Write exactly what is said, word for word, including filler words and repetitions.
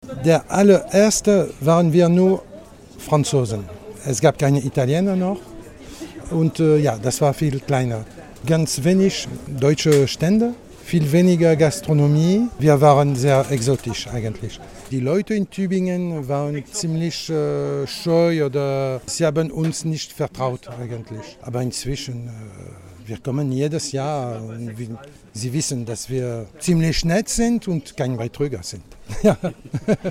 Der allererste waren wir nur Franzosen. Es gab keine Italiener noch und äh, ja, das war viel kleiner. Ganz wenig deutsche Stände, viel weniger Gastronomie. Wir waren sehr exotisch eigentlich. Die Leute in Tübingen waren ziemlich äh, scheu oder sie haben uns nicht vertraut eigentlich. Aber inzwischen, äh, wir kommen jedes Jahr und wir, sie wissen, dass wir ziemlich nett sind und kein Betrüger sind. Ja.